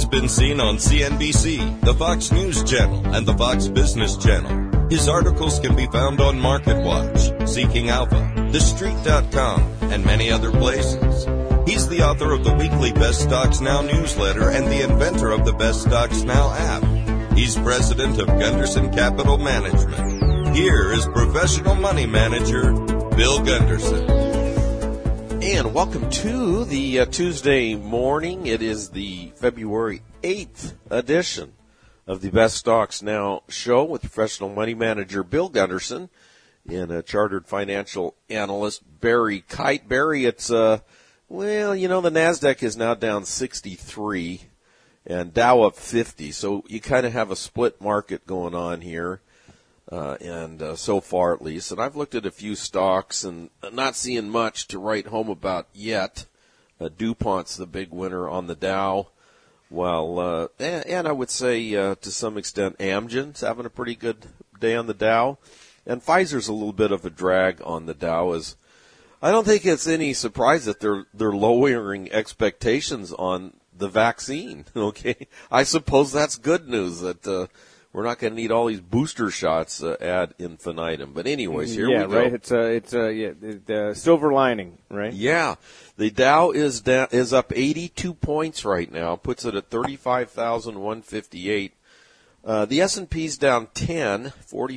been seen on CNBC, the Fox News Channel, and the Fox Business Channel. His articles can be found on MarketWatch, Seeking Alpha, TheStreet.com, and many other places. He's the author of the weekly Best Stocks Now newsletter and the inventor of the Best Stocks Now app. He's president of Gunderson Capital Management. Here is professional money manager, Bill Gunderson. And welcome to the Tuesday morning. It is the February 8th edition of the Best Stocks Now show with professional money manager Bill Gunderson and a chartered financial analyst Barry Kite. Barry, it's, the NASDAQ is now down 63 and Dow up 50. So you kind of have a split market going on here. So far at least. And I've looked at a few stocks and not seeing much to write home about yet. DuPont's the big winner on the Dow. Well, and I would say to some extent Amgen's having a pretty good day on the Dow. And Pfizer's a little bit of a drag on the Dow. As I don't think it's any surprise that they're lowering expectations on the vaccine. Okay, I suppose that's good news that we're not going to need all these booster shots ad infinitum. But anyways, here we go. Yeah, right. It's the silver lining, right? Yeah. The Dow is up 82 points right now, puts it at 35,158. The S&P's down 10,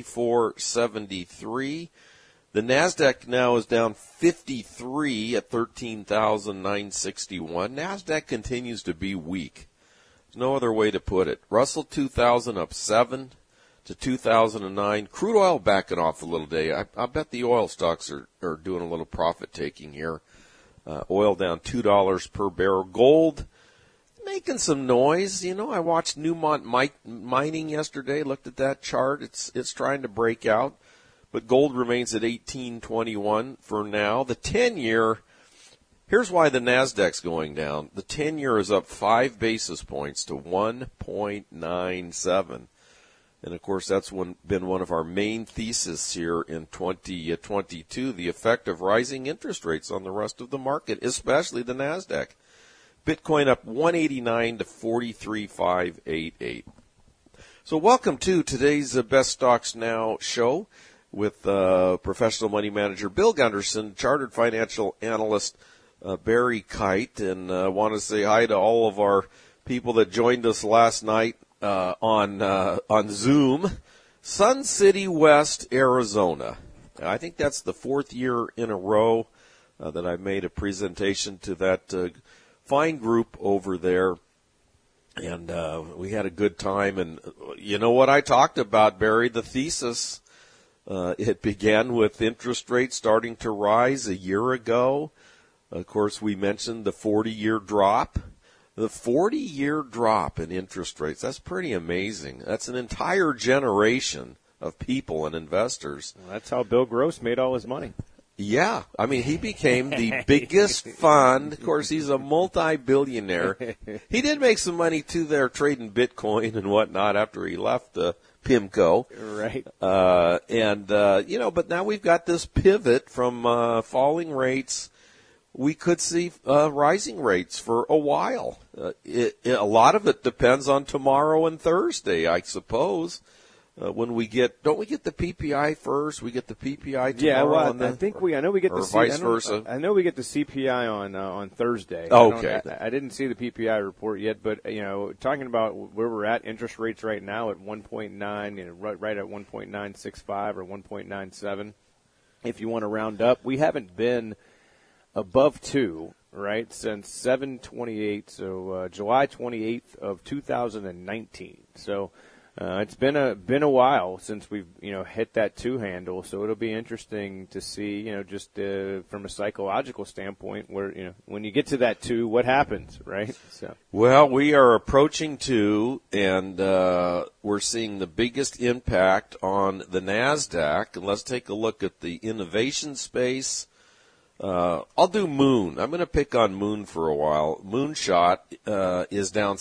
4473. The NASDAQ now is down 53 at 13,961. NASDAQ continues to be weak. There's no other way to put it. Russell 2000 up 7 to 2009. Crude oil backing off a little day. I bet the oil stocks are doing a little profit taking here. Oil down $2 per barrel. Gold making some noise. You know, I watched Newmont Mining yesterday. Looked at that chart. It's trying to break out, but gold remains at 1821 for now. The 10-year. Here's why the NASDAQ's going down. The 10-year is up 5 basis points to 1.97. And, of course, that's been one of our main theses here in 2022, the effect of rising interest rates on the rest of the market, especially the NASDAQ. Bitcoin up 189 to 43,588. So welcome to today's Best Stocks Now show with professional money manager Bill Gunderson, chartered financial analyst Barry Kite, and want to say hi to all of our people that joined us last night on Zoom. Sun City West, Arizona. I think that's the 4th year in a row that I've made a presentation to that fine group over there, and we had a good time. And you know what I talked about, Barry, the thesis. It began with interest rates starting to rise a year ago. Of course, we mentioned the 40-year drop. The 40-year drop in interest rates, that's pretty amazing. That's an entire generation of people and investors. Well, that's how Bill Gross made all his money. Yeah. I mean, he became the biggest fund. Of course, he's a multi-billionaire. He did make some money, too, there trading Bitcoin and whatnot after he left PIMCO. Right. But now we've got this pivot from falling rates. We could see rising rates for a while. A lot of it depends on tomorrow and Thursday, I suppose. When we don't we get the PPI first? We get the PPI tomorrow. Yeah, well, I know we get the vice versa. I know we get the CPI on Thursday. Okay. I didn't see the PPI report yet, but talking about where we're at, interest rates right now at 1.9, right at 1.965 or 1.97. If you want to round up, we haven't been above 2, right, since 7/28, so July 28th of 2019. So it's been a while since we've hit that 2 handle. So it'll be interesting to see just from a psychological standpoint where when you get to that 2, what happens, right? So well, we are approaching 2, and we're seeing the biggest impact on the NASDAQ. And let's take a look at the innovation space. I'll do Moon. I'm going to pick on Moon for a while. Moonshot is down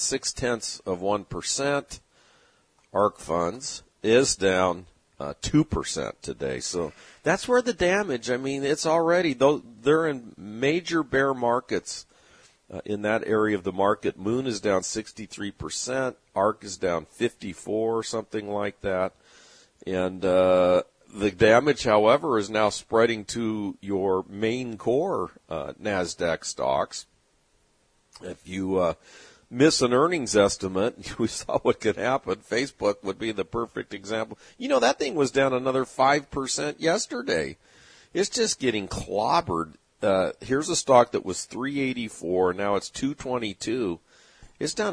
0.6%. ARK Funds is down 2% today. So that's where the damage, I mean, it's already, though they're in major bear markets in that area of the market. Moon is down 63%. ARK is down 54, something like that. And the damage, however, is now spreading to your main core NASDAQ stocks. If you miss an earnings estimate, we saw what could happen. Facebook would be the perfect example. That thing was down another 5% yesterday. It's just getting clobbered. Here's a stock that was $384, now it's $222. It's down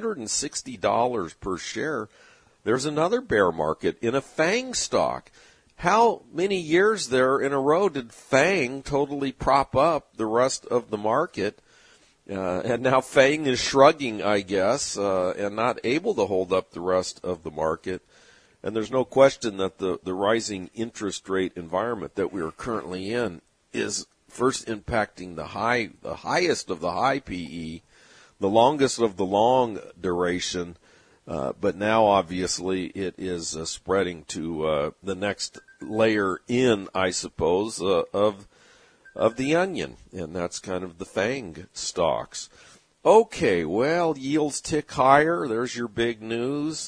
$160 per share. There's another bear market in a FANG stock. How many years there in a row did FANG totally prop up the rest of the market? And now FANG is shrugging, I guess, and not able to hold up the rest of the market. And there's no question that the rising interest rate environment that we are currently in is first impacting the highest of the high PE, the longest of the long duration, but now obviously it is spreading to the next layer in, I suppose, of the onion, and that's kind of the FANG stocks. Okay, well, yields tick higher. There's your big news.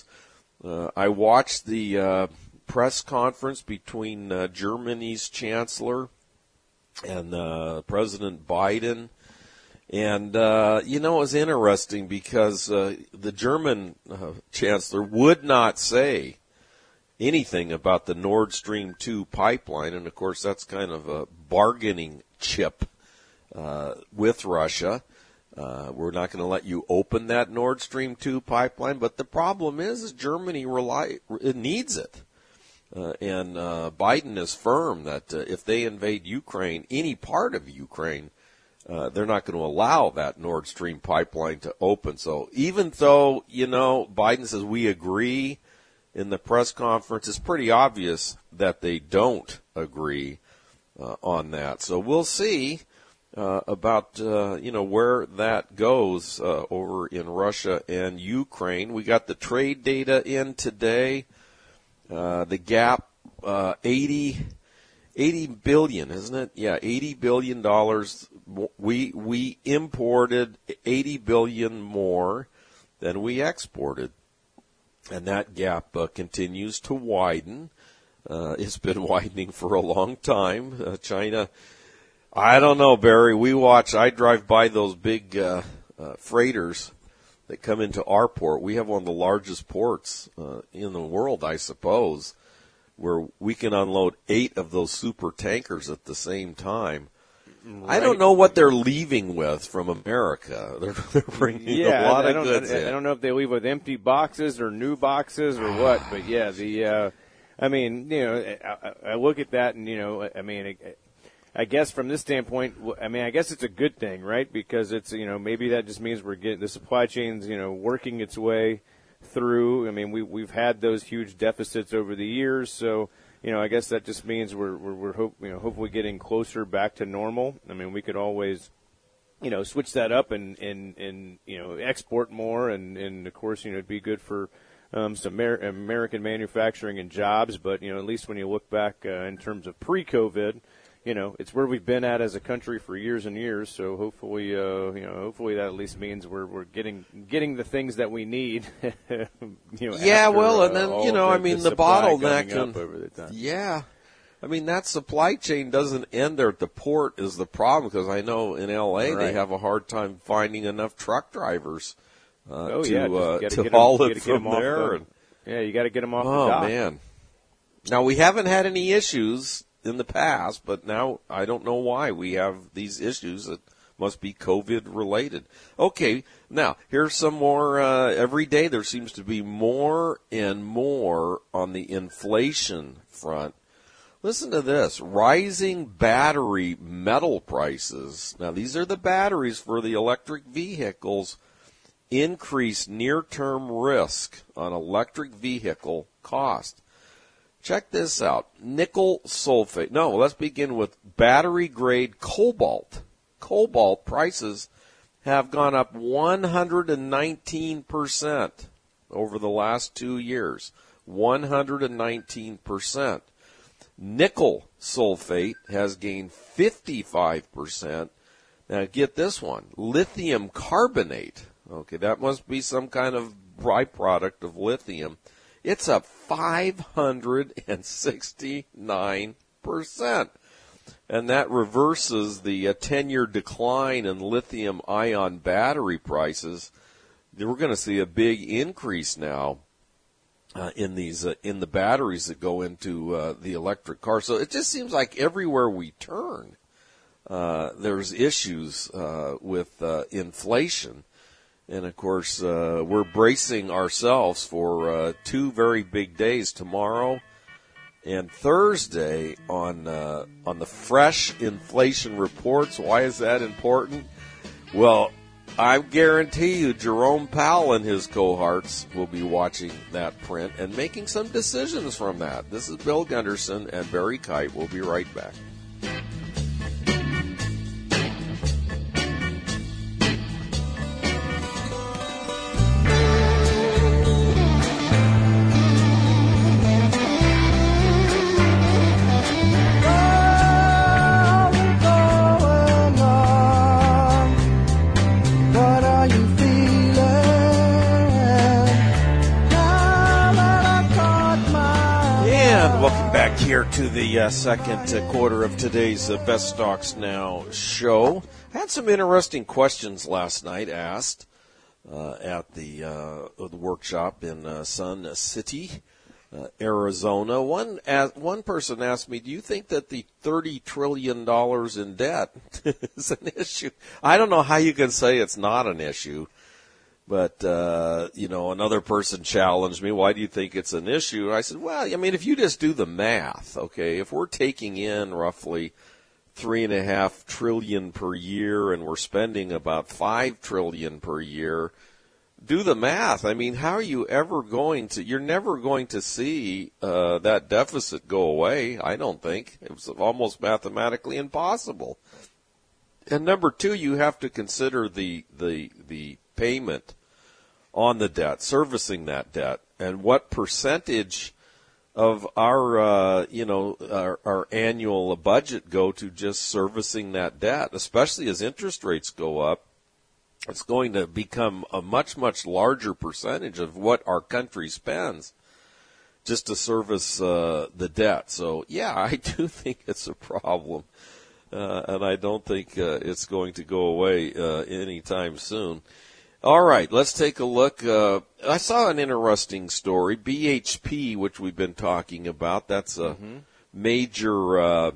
I watched the press conference between Germany's chancellor and President Biden. And, it was interesting because the German chancellor would not say anything about the Nord Stream 2 pipeline. And, of course, that's kind of a bargaining chip with Russia. We're not going to let you open that Nord Stream 2 pipeline. But the problem is Germany needs it. And Biden is firm that if they invade Ukraine, any part of Ukraine, they're not going to allow that Nord Stream pipeline to open. So even though, Biden says we agree in the press conference, it's pretty obvious that they don't agree on that. So we'll see about, where that goes over in Russia and Ukraine. We got the trade data in today. The gap, 80 billion, isn't it? Yeah, $80 billion. We imported 80 billion more than we exported. And that gap continues to widen. It's been widening for a long time. China, I don't know, Barry. I drive by those big freighters that come into our port. We have one of the largest ports in the world, I suppose, where we can unload 8 of those super tankers at the same time. Right. I don't know what they're leaving with from America. They're bringing a lot of goods in. I don't know if they leave with empty boxes or new boxes or what, but yeah, I look at that and, I guess from this standpoint, I guess it's a good thing, right? Because it's, maybe that just means we're getting the supply chain's, working its way through. We've had those huge deficits over the years, so, I guess that just means we're hopefully getting closer back to normal. We could always, switch that up and export more, and of course, it'd be good for some American manufacturing and jobs. But at least when you look back in terms of pre-COVID, it's where we've been at as a country for years and years. So hopefully, hopefully that at least means we're getting the things that we need. Yeah, well, and then the bottleneck. Yeah, that supply chain doesn't end there at the port is the problem, because I know in L.A. Right. They have a hard time finding enough truck drivers to haul it from there. You got to get them off the dock. Oh man! Now we haven't had any issues in the past, but now I don't know why we have these issues that must be COVID related. Okay, now here's some more. Every day there seems to be more and more on the inflation front. Listen to this. Rising battery metal prices. Now these are the batteries for the electric vehicles. Increase near-term risk on electric vehicle cost. Check this out. Nickel sulfate. No, let's begin with battery-grade cobalt. Cobalt prices have gone up 119% over the last 2 years. 119%. Nickel sulfate has gained 55%. Now get this one, lithium carbonate. Okay, that must be some kind of byproduct of lithium. It's up 569%. And that reverses the 10-year decline in lithium-ion battery prices. We're going to see a big increase now in the batteries that go into the electric car. So it just seems like everywhere we turn, there's issues with inflation. And, of course, we're bracing ourselves for 2 very big days, tomorrow and Thursday, on the fresh inflation reports. Why is that important? Well, I guarantee you Jerome Powell and his cohorts will be watching that print and making some decisions from that. This is Bill Gunderson and Barry Kite. We'll be right back. Here to the second quarter of today's Best Stocks Now show. I had some interesting questions last night asked at the workshop in Sun City, Arizona. One person asked me, do you think that the $30 trillion in debt is an issue? I don't know how you can say it's not an issue. But, another person challenged me, why do you think it's an issue? I said, well, I mean, if you just do the math, okay, if we're taking in roughly $3.5 trillion per year and we're spending about $5 trillion per year, do the math. I mean, how are you ever you're never going to see that deficit go away, I don't think. It was almost mathematically impossible. And number two, you have to consider the payment on the debt, servicing that debt, and what percentage of our annual budget go to just servicing that debt, especially as interest rates go up. It's going to become a much, much larger percentage of what our country spends just to service the debt. So, yeah, I do think it's a problem. And I don't think it's going to go away anytime soon. All right, let's take a look. I saw an interesting story. BHP, which we've been talking about, that's a major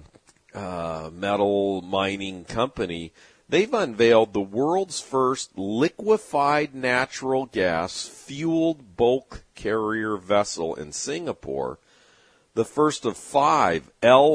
metal mining company. They've unveiled the world's first liquefied natural gas fueled bulk carrier vessel in Singapore, the first of 5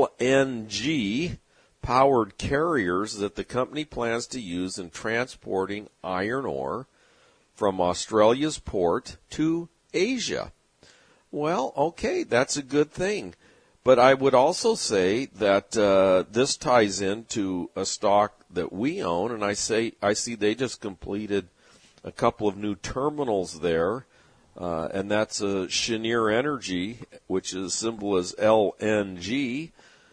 LNG powered carriers that the company plans to use in transporting iron ore from Australia's port to Asia. Well, okay, that's a good thing. But I would also say that this ties into a stock that we own, and I see they just completed a couple of new terminals there, and that's Cheniere Energy, which is symbol as LNG.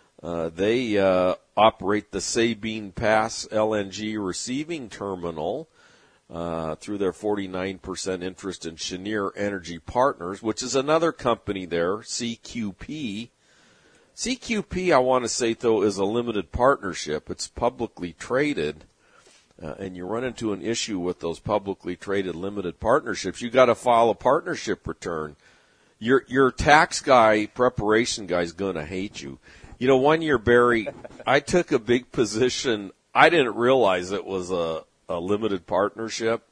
They operate the Sabine Pass LNG receiving terminal through their 49% interest in Cheniere Energy Partners, which is another company there, CQP. CQP, I want to say, though, is a limited partnership. It's publicly traded, and you run into an issue with those publicly traded limited partnerships. You got to file a partnership return. Your tax guy, preparation guy, is going to hate you. You know, one year, Barry, I took a big position. I didn't realize it was a limited partnership.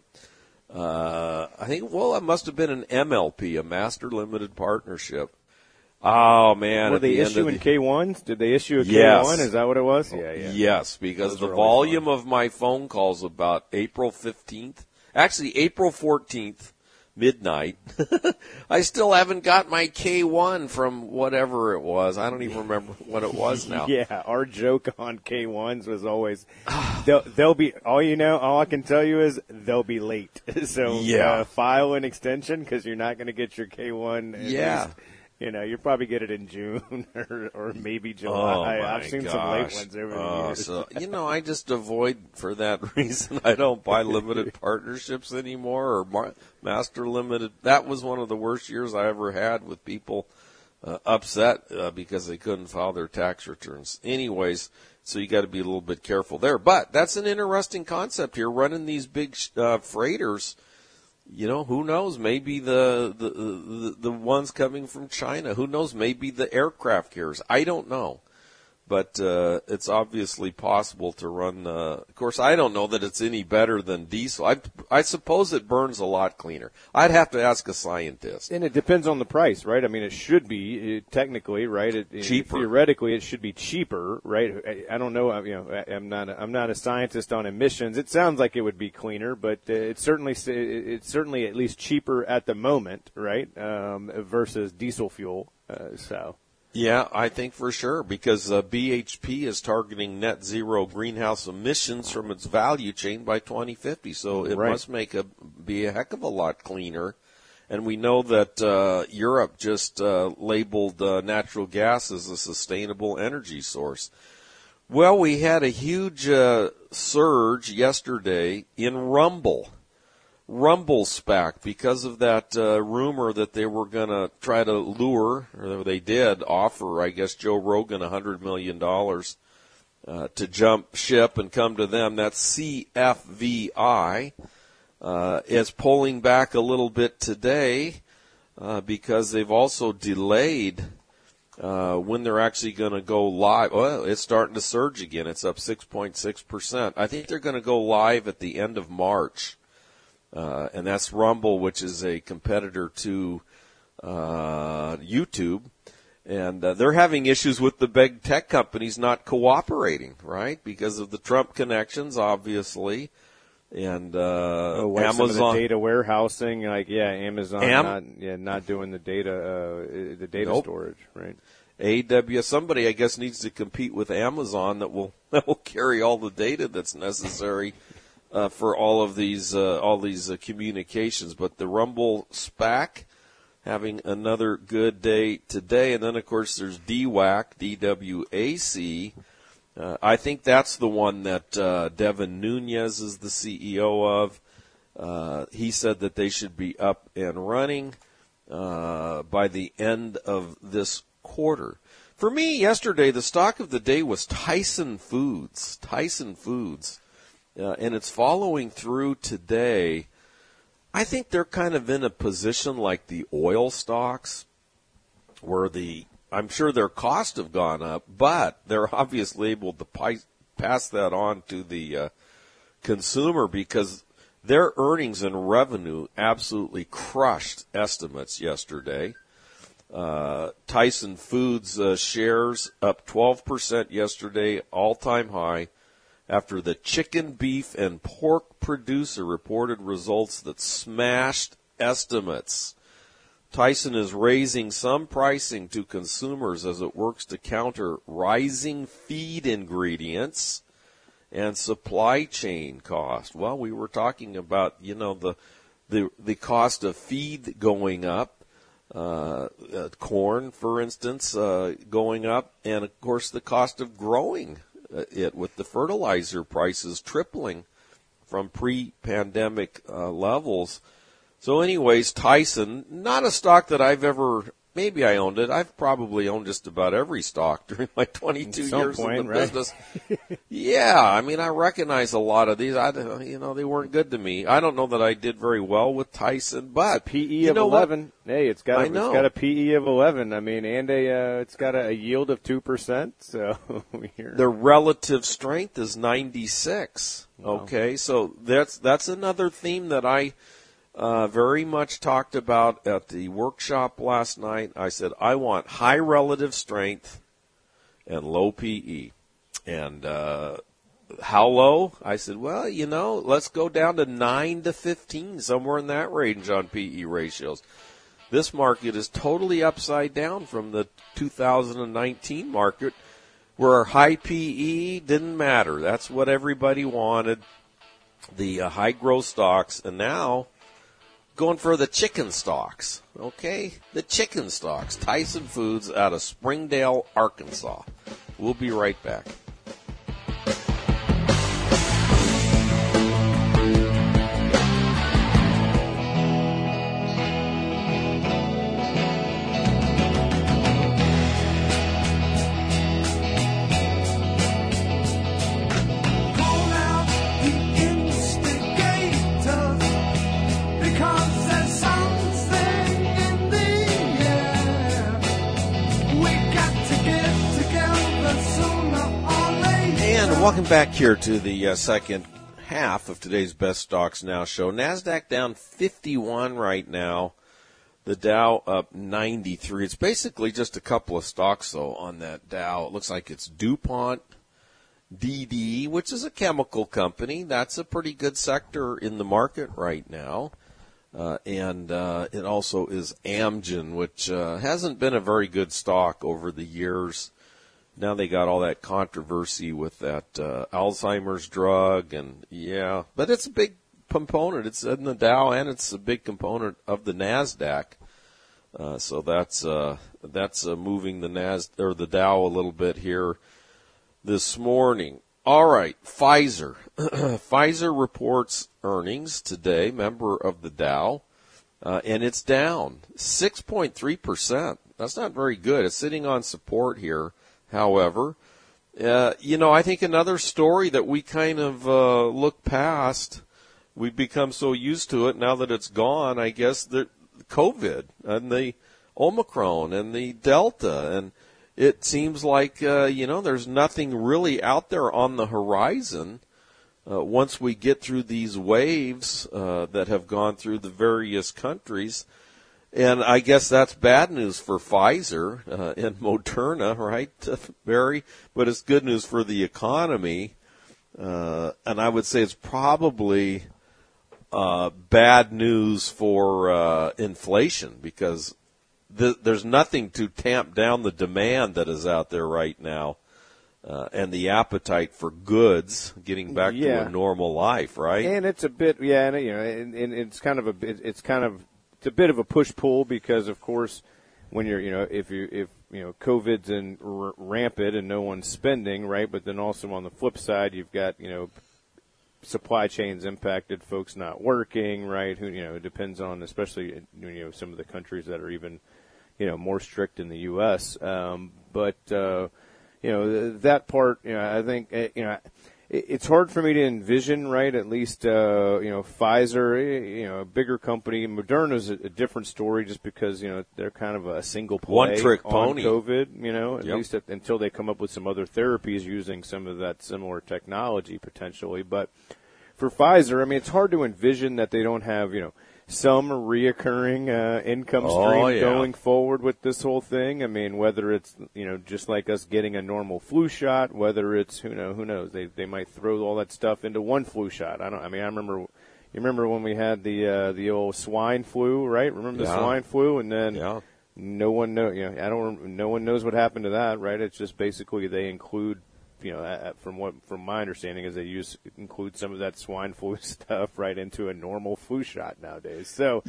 I think, it must have been an MLP, a master limited partnership. Oh, man. Were they issuing K1s? Did they issue a Yes. K1? Is that what it was? Yeah. Yes, because the volume of my phone calls about April 15th, actually April 14th, midnight. I still haven't got my K1 from whatever it was. I don't even remember what it was now. Yeah, our joke on K1s was always, they'll be, all I can tell you is they'll be late. So file an extension because you're not going to get your K1 at least you'll probably get it in June or maybe July. I've seen some late ones over the years. So, I just avoid for that reason. I don't buy limited partnerships anymore or master limited. That was one of the worst years I ever had with people upset because they couldn't file their tax returns. Anyways, so you got to be a little bit careful there. But that's an interesting concept here, running these big freighters. Who knows? Maybe the ones coming from China. Who knows? Maybe the aircraft carriers. I don't know. But it's obviously possible to run. Of course, I don't know that it's any better than diesel. I suppose it burns a lot cleaner. I'd have to ask a scientist. And it depends on the price, right? I mean, it should be technically, right? Cheaper. Theoretically, it should be cheaper, right? I don't know. I'm not a scientist on emissions. It sounds like it would be cleaner, but it's certainly at least cheaper at the moment, right? Versus diesel fuel. Yeah, I think for sure, because BHP is targeting net zero greenhouse emissions from its value chain by 2050. So it must be a heck of a lot cleaner. And we know that Europe just labeled natural gas as a sustainable energy source. Well, we had a huge surge yesterday in Rumble SPAC because of that rumor that they were going to try to lure, or they did offer, I guess, Joe Rogan $100 million to jump ship and come to them. That's CFVI. Is pulling back a little bit today because they've also delayed when they're actually going to go live. Well, it's starting to surge again. It's up 6.6%. I think they're going to go live at the end of March. And that's Rumble, which is a competitor to YouTube. And they're having issues with the big tech companies not cooperating, right? Because of the Trump connections, obviously. And Amazon. Some of the data warehousing, Amazon not doing the data storage, right? AWS, somebody I guess needs to compete with Amazon that will carry all the data that's necessary for all these communications. But the Rumble SPAC having another good day today, and then of course there's DWAC, DWAC. I think that's the one that Devin Nunes is the CEO of. He said that they should be up and running by the end of this quarter. For me, yesterday the stock of the day was Tyson Foods. And it's following through today. I think they're kind of in a position like the oil stocks where I'm sure their costs have gone up, but they're obviously able to pass that on to the consumer because their earnings and revenue absolutely crushed estimates yesterday. Tyson Foods shares up 12% yesterday, all-time high, after the chicken, beef, and pork producer reported results that smashed estimates. Tyson is raising some pricing to consumers as it works to counter rising feed ingredients and supply chain cost. Well, we were talking about, the cost of feed going up, corn, for instance, going up, and of course the cost of growing it with the fertilizer prices tripling from pre-pandemic levels. So anyways, Tyson, not a stock that I've ever, maybe I owned it. I've probably owned just about every stock during my 22 years in the business. Yeah, I mean, I recognize a lot of these. They weren't good to me. I don't know that I did very well with Tyson, but PE of 11. What? Hey, it's got a PE of 11. I mean, and it's got a yield of 2%. So the relative strength is 96. Wow. Okay, so that's another theme that I very much talked about at the workshop last night. I said, I want high relative strength and low PE. And how low? I said, well, let's go down to 9 to 15, somewhere in that range on PE ratios. This market is totally upside down from the 2019 market where high PE didn't matter. That's what everybody wanted, the high growth stocks. And now going for the chicken stocks, okay? The chicken stocks. Tyson Foods out of Springdale, Arkansas. We'll be right back. Welcome back here to the second half of today's Best Stocks Now show. NASDAQ down 51 right now. The Dow up 93. It's basically just a couple of stocks, though, on that Dow. It looks like it's DuPont, DD, which is a chemical company. That's a pretty good sector in the market right now. And it also is Amgen, which hasn't been a very good stock over the years. Now they got all that controversy with that Alzheimer's drug, and yeah, but it's a big component. It's in the Dow, and it's a big component of the NASDAQ. So that's moving the Dow a little bit here this morning. All right, Pfizer. Pfizer reports earnings today, member of the Dow, and it's down 6.3%. That's not very good. It's sitting on support here. However, I think another story that we kind of look past, we've become so used to it now that it's gone, I guess, the COVID and the Omicron and the Delta. And it seems like, there's nothing really out there on the horizon once we get through these waves that have gone through the various countries. And I guess that's bad news for Pfizer and Moderna, right, Barry? But it's good news for the economy. And I would say it's probably bad news for inflation because there's nothing to tamp down the demand that is out there right now and the appetite for goods getting back to a normal life, right? And it's a bit, and it's kind of it's a bit of a push-pull because, of course, when you're, if COVID's rampant and no one's spending, right? But then also on the flip side, you've got, supply chains impacted, folks not working, right? Who, it depends on, especially, some of the countries that are even, more strict in the U.S. But that part, I think, it's hard for me to envision, right? At least, Pfizer, a bigger company. Moderna's a different story just because, they're kind of a single play one-trick on pony. COVID, at least until they come up with some other therapies using some of that similar technology potentially. But for Pfizer, it's hard to envision that they don't have, some reoccurring income stream going forward with this whole thing. Whether it's, just like us getting a normal flu shot, whether it's, who knows, they might throw all that stuff into one flu shot. I remember when we had the old swine flu, right? Remember the swine flu? And then no one no one knows what happened to that, right? It's just basically they include, from my understanding is they include some of that swine flu stuff right into a normal flu shot nowadays. So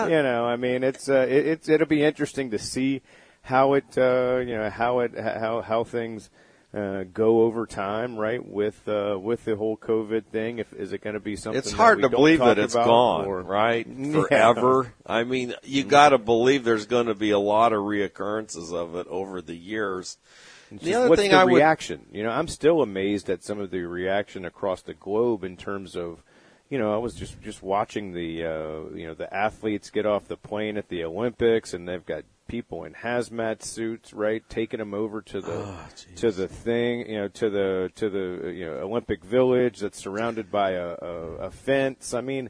it's it'll be interesting to see how how things go over time, right? With the whole COVID thing, is it going to be something? It's hard to believe that it's gone, right? Forever. Yeah. You got to believe there's going to be a lot of reoccurrences of it over the years. What's the reaction? I'm still amazed at some of the reaction across the globe in terms of, I was just watching the athletes get off the plane at the Olympics, and they've got people in hazmat suits, right, taking them over to the thing, to the Olympic Village that's surrounded by a fence.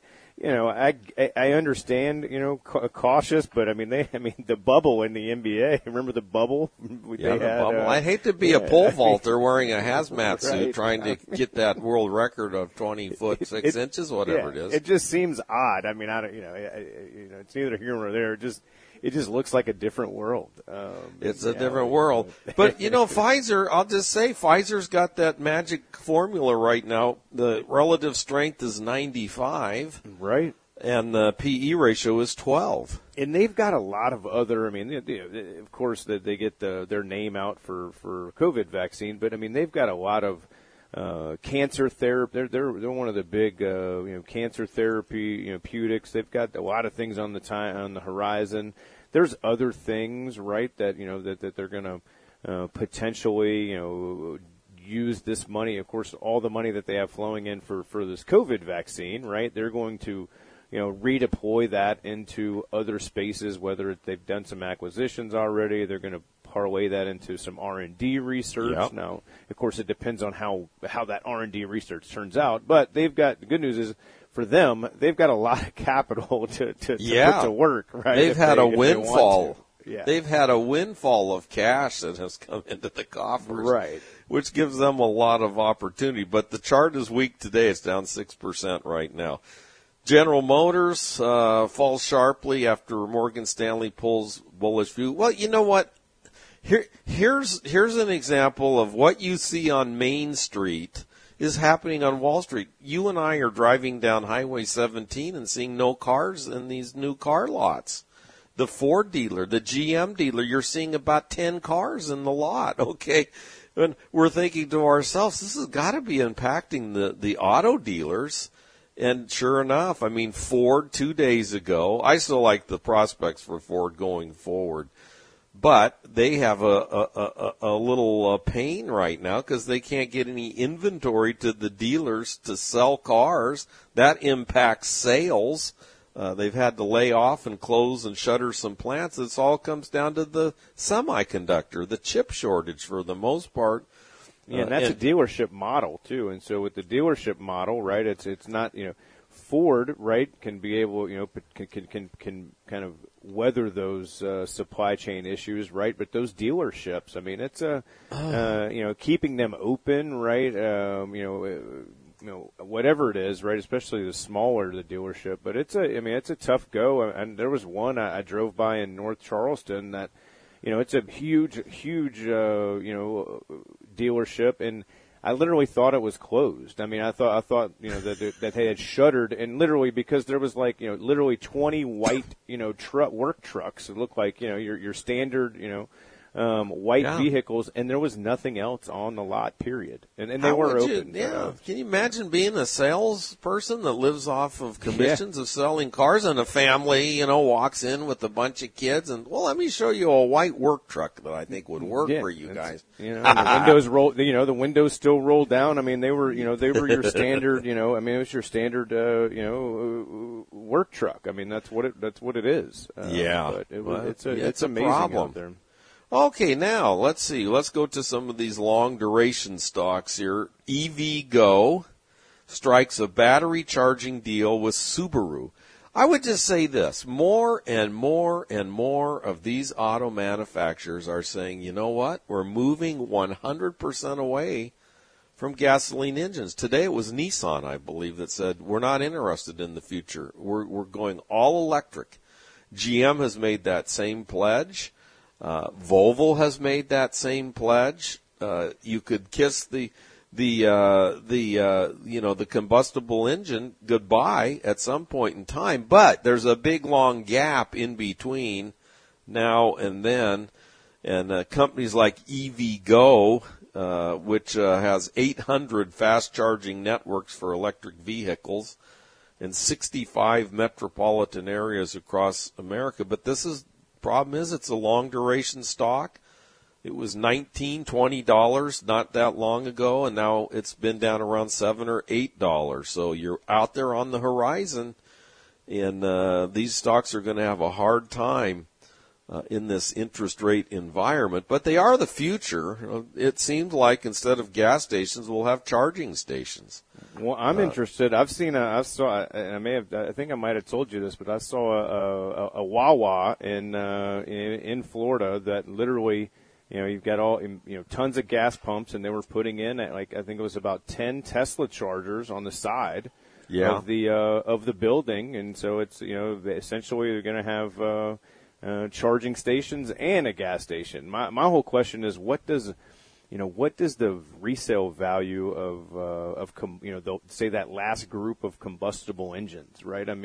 I understand, cautious, but the bubble in the NBA. Remember the bubble? Yeah, the bubble. I'd hate to be a pole vaulter wearing a hazmat suit trying to get that world record of 20 foot 6 inches, whatever it is. It just seems odd. It's neither here nor there. It just looks like a different world. It's a different world. But, Pfizer, I'll just say, Pfizer's got that magic formula right now. The relative strength is 95. Right. and the PE ratio is 12. And they've got a lot of other. I mean, of course, they get their name out for COVID vaccine, but I mean, they've got a lot of cancer therapy. They're one of the big cancer therapy therapeutics. They've got a lot of things on the horizon. There's other things, right, that that they're going to potentially use this money. Of course, all the money that they have flowing in for this COVID vaccine, right? They're going to redeploy that into other spaces, whether they've done some acquisitions already. They're going to parlay that into some R&D research. Yep. Now, of course, it depends on how that R&D research turns out. But the good news is, for them, they've got a lot of capital to put to work, right? They've had a windfall. Yeah. They've had a windfall of cash that has come into the coffers. Right. Which gives them a lot of opportunity. But the chart is weak today. It's down 6% right now. General Motors falls sharply after Morgan Stanley pulls bullish view. Well, you know what? Here's an example of what you see on Main Street is happening on Wall Street. You and I are driving down Highway 17 and seeing no cars in these new car lots. The Ford dealer, the GM dealer, you're seeing about 10 cars in the lot, okay? And we're thinking to ourselves, this has got to be impacting the auto dealers. And sure enough, I mean, Ford 2 days ago, I still like the prospects for Ford going forward. But they have a little pain right now because they can't get any inventory to the dealers to sell cars. That impacts sales. They've had to lay off and close and shutter some plants. This all comes down to the semiconductor, the chip shortage for the most part. Yeah, and that's a dealership model too. And so with the dealership model, right, it's not, Ford, right, can be able, can kind of weather those supply chain issues, right? But those dealerships, I mean, it's keeping them open, right? Whatever it is, right? Especially the smaller the dealership, but it's a tough go. And there was one I drove by in North Charleston that, it's a huge, dealership, and I literally thought it was closed. I mean, I thought that they had shuttered, and literally because there was literally 20 white work trucks. It looked like your standard white vehicles, and there was nothing else on the lot. Period. And they were open. Can you imagine being a salesperson that lives off of commissions of selling cars, and a family walks in with a bunch of kids, and let me show you a white work truck that I think would work for you guys. And the windows roll. The windows still rolled down. I mean, they were your standard. It was your standard. Work truck. I mean, that's what it is. But it's amazing problem out there. Okay, now let's see. Let's go to some of these long duration stocks here. EVgo strikes a battery charging deal with Subaru. I would just say this. More and more and more of these auto manufacturers are saying, you know what? We're moving 100% away from gasoline engines. Today it was Nissan, I believe, that said we're not interested in the future. We're going all electric. GM has made that same pledge. Volvo has made that same pledge. You could kiss the combustible engine goodbye at some point in time, but there's a big long gap in between now and then. And companies like EVgo, which has 800 fast charging networks for electric vehicles in 65 metropolitan areas across America, but problem is it's a long duration stock. It was $19, $20 not that long ago, and now it's been down around $7 or $8. So you're out there on the horizon, and these stocks are going to have a hard time in this interest rate environment. But they are the future. It seems like instead of gas stations, we'll have charging stations. Well, I'm interested. I think I might have told you this, but I saw a Wawa in Florida that literally, you've got tons of gas pumps, and they were putting in I think it was about 10 Tesla chargers on the side of the building, and so it's essentially they're going to have charging stations and a gas station. My whole question is, what does the resale value of say that last group of combustible engines, right? I mean,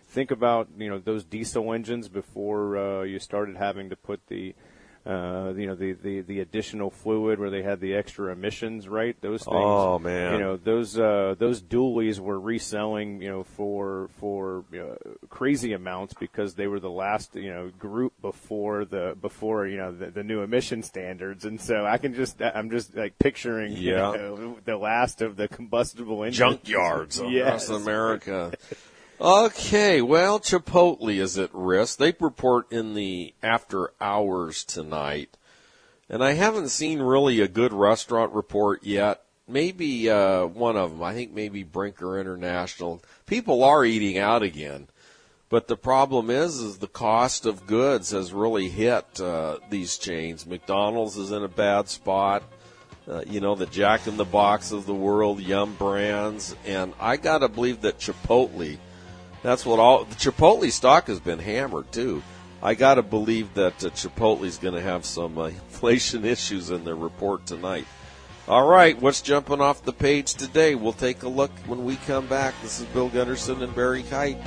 think about, those diesel engines before you started having to put the additional fluid where they had the extra emissions, right? Those things. Oh man. Those dualies were reselling, for crazy amounts because they were the last, group before the new emission standards. And so I'm just like picturing, the last of the combustible engines. Junkyards across America. Okay, well, Chipotle is at risk. They report in the after hours tonight. And I haven't seen really a good restaurant report yet. Maybe one of them. I think maybe Brinker International. People are eating out again. But the problem is the cost of goods has really hit these chains. McDonald's is in a bad spot. The Jack in the Box of the world, Yum Brands. And I got to believe that Chipotle... That's what the Chipotle stock has been hammered, too. I got to believe that Chipotle's going to have some inflation issues in their report tonight. All right, what's jumping off the page today? We'll take a look when we come back. This is Bill Gunderson and Barry Kite.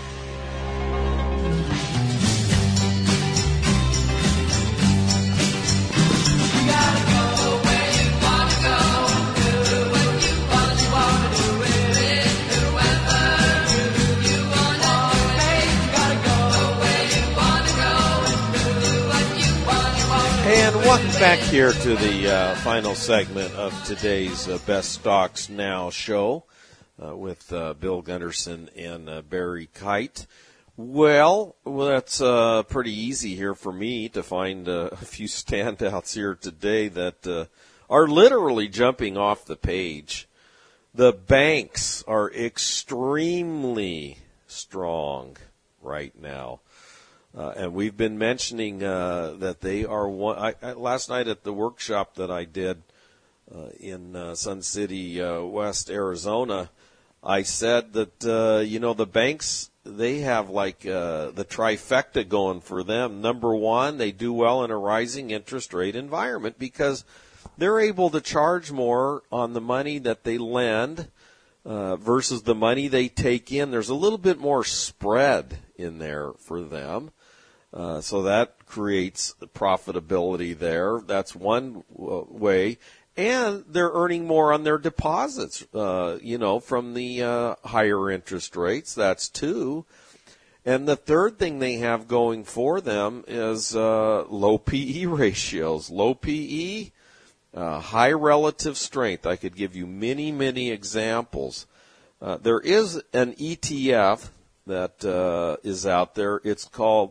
And welcome back here to the final segment of today's Best Stocks Now show with Bill Gunderson and Barry Kite. Well, that's pretty easy here for me to find a few standouts here today that are literally jumping off the page. The banks are extremely strong right now. And we've been mentioning that they are one. Last night at the workshop that I did in Sun City, West Arizona, I said that the banks, they have like the trifecta going for them. Number one, they do well in a rising interest rate environment because they're able to charge more on the money that they lend versus the money they take in. There's a little bit more spread in there for them. So that creates profitability there. That's one way. And they're earning more on their deposits, from the higher interest rates. That's two. And the third thing they have going for them is low PE ratios. Low PE, high relative strength. I could give you many, many examples. There is an ETF that is out there. It's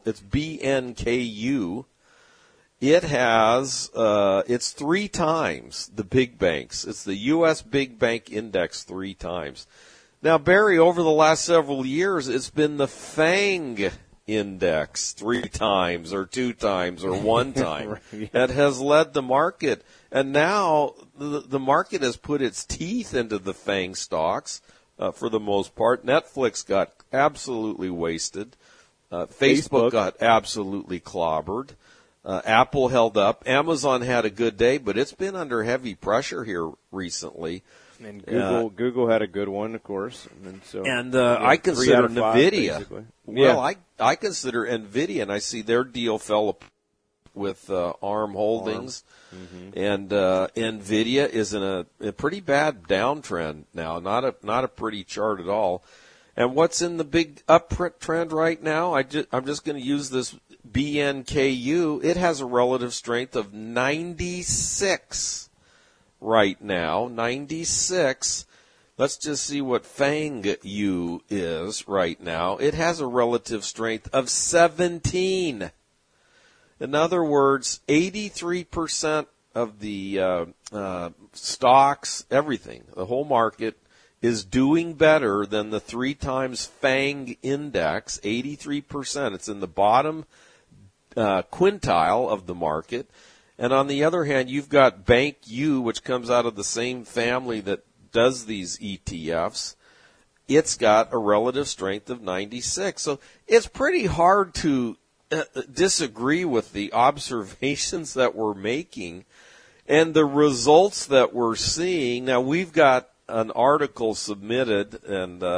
BNKU. It has, it's 3 times the big banks. It's the U.S. Big Bank Index 3 times. Now, Barry, over the last several years, it's been the FANG Index 3 times or 2 times or 1 time that has led the market. And now the market has put its teeth into the FANG stocks. For the most part, Netflix got absolutely wasted. Facebook got absolutely clobbered. Apple held up. Amazon had a good day, but it's been under heavy pressure here recently. And Google had a good one, of course. And I consider NVIDIA. Basically. Well, I consider NVIDIA, and I see their deal fell apart with ARM Holdings. Mm-hmm. And NVIDIA is in a pretty bad downtrend now, not a pretty chart at all. And what's in the big uptrend right now? I'm just going to use this BNKU. It has a relative strength of 96 right now, 96. Let's just see what FANGU is right now. It has a relative strength of 17. In other words, 83% of the stocks, everything, the whole market, is doing better than the 3 times FANG index, 83%. It's in the bottom quintile of the market. And on the other hand, you've got Bank U, which comes out of the same family that does these ETFs. It's got a relative strength of 96. So it's pretty hard to disagree with the observations that we're making and the results that we're seeing. Now, we've got an article submitted, and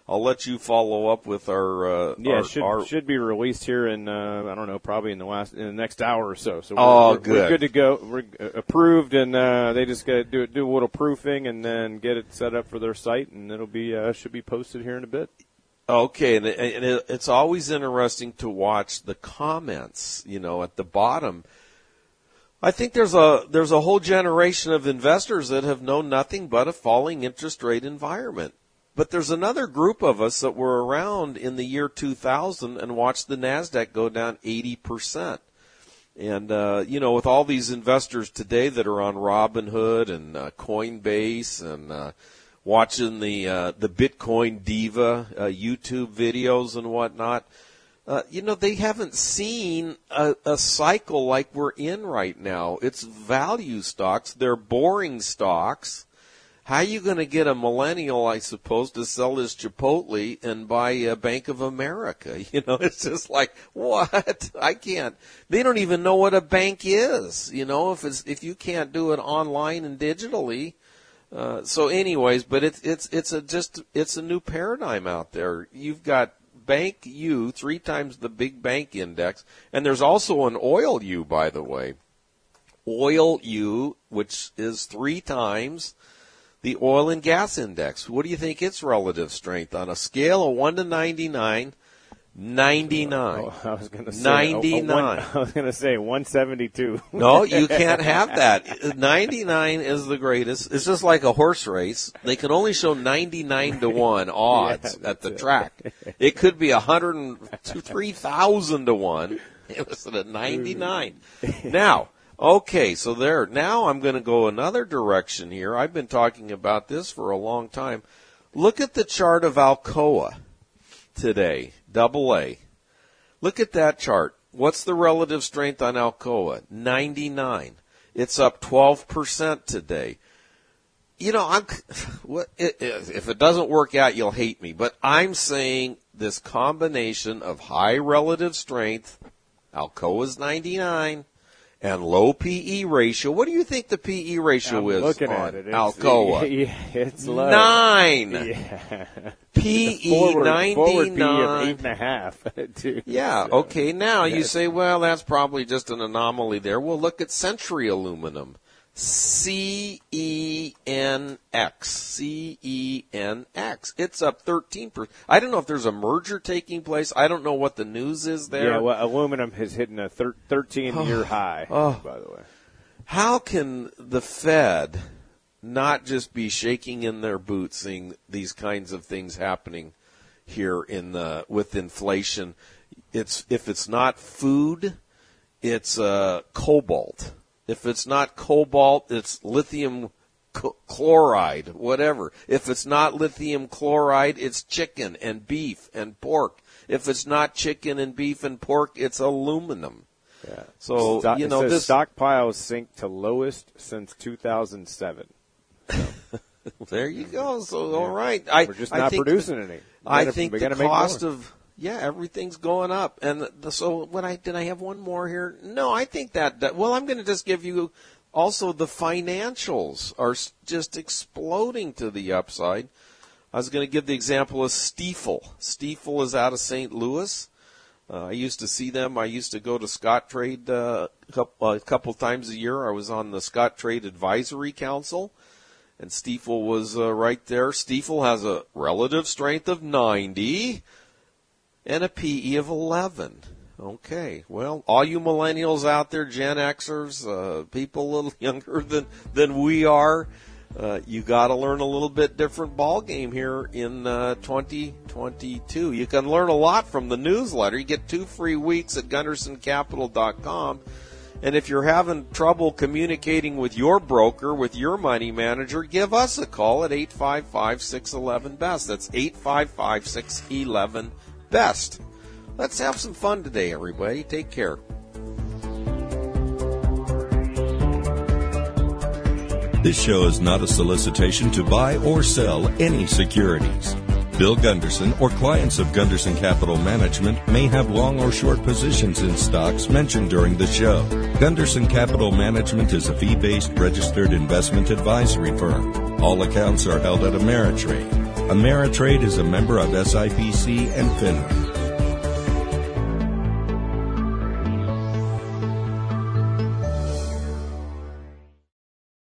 I'll let you follow up with our should be released here in I don't know, probably in the next hour or so. So we're good to go. We're approved, and they just got to do a little proofing and then get it set up for their site, and it'll be should be posted here in a bit. Okay, and it's always interesting to watch the comments, at the bottom. I think there's a whole generation of investors that have known nothing but a falling interest rate environment. But there's another group of us that were around in the year 2000 and watched the NASDAQ go down 80%. And, with all these investors today that are on Robinhood and Coinbase and watching the Bitcoin Diva YouTube videos and whatnot, they haven't seen a cycle like we're in right now. It's value stocks. They're boring stocks. How are you going to get a millennial, I suppose, to sell his Chipotle and buy a Bank of America? It's just like, what? I can't. They don't even know what a bank is, if you can't do it online and digitally. So anyways, but it's a new paradigm out there. You've got Bank U, 3 times the big bank index, and there's also an oil U, by the way. Oil U, which is 3 times the oil and gas index. What do you think its relative strength on a scale of 1 to 99? 99. Oh, I was going to say 99. I was going to say 172. No, you can't have that. 99 is the greatest. It's just like a horse race. They can only show 99 to 1 odds at the track. It could be 3,000 to 1. It was at 99. Now, okay, so there. Now I'm going to go another direction here. I've been talking about this for a long time. Look at the chart of Alcoa today, AA. Look at that chart. What's the relative strength on Alcoa? 99. It's up 12% today. If it doesn't work out, you'll hate me. But I'm saying this combination of high relative strength, Alcoa's 99, and low PE ratio. What do you think the PE ratio is looking on at it. Alcoa? It's low. 9. Yeah. PE Forward 99. PE of 8.5. Yeah. So, okay. Now you say, well, that's probably just an anomaly there. Well, look at Century Aluminum. CENX. CENX. It's up 13%. I don't know if there's a merger taking place. I don't know what the news is there. Yeah, well, aluminum is hitting a 13-year high, by the way. How can the Fed not just be shaking in their boots seeing these kinds of things happening here with inflation? If it's not food, it's cobalt. If it's not cobalt, it's lithium chloride, whatever. If it's not lithium chloride, it's chicken and beef and pork. If it's not chicken and beef and pork, it's aluminum. Yeah. So, this stockpiles sink to lowest since 2007. There you go. So, all right. We're just not producing any. I think the cost of... Yeah, everything's going up. And so did I have one more here? No, I think that well, I'm going to just give you also the financials are just exploding to the upside. I was going to give the example of Stifel. Stifel is out of St. Louis. I used to see them. I used to go to Scottrade a couple times a year. I was on the Scottrade Advisory Council, and Stifel was right there. Stifel has a relative strength of 90. And a PE of 11. Okay, well, all you millennials out there, Gen Xers, people a little younger than we are, you got to learn a little bit different ball game here in 2022. You can learn a lot from the newsletter. You get 2 free weeks at GundersonCapital.com. And if you're having trouble communicating with your broker, with your money manager, give us a call at 855-611-BEST. That's 855-611-BEST. Let's have some fun today, everybody. Take care. This show is not a solicitation to buy or sell any securities. Bill Gunderson or clients of Gunderson Capital Management may have long or short positions in stocks mentioned during the show. Gunderson Capital Management is a fee-based registered investment advisory firm. All accounts are held at Ameritrade. Ameritrade is a member of SIPC and FINRA.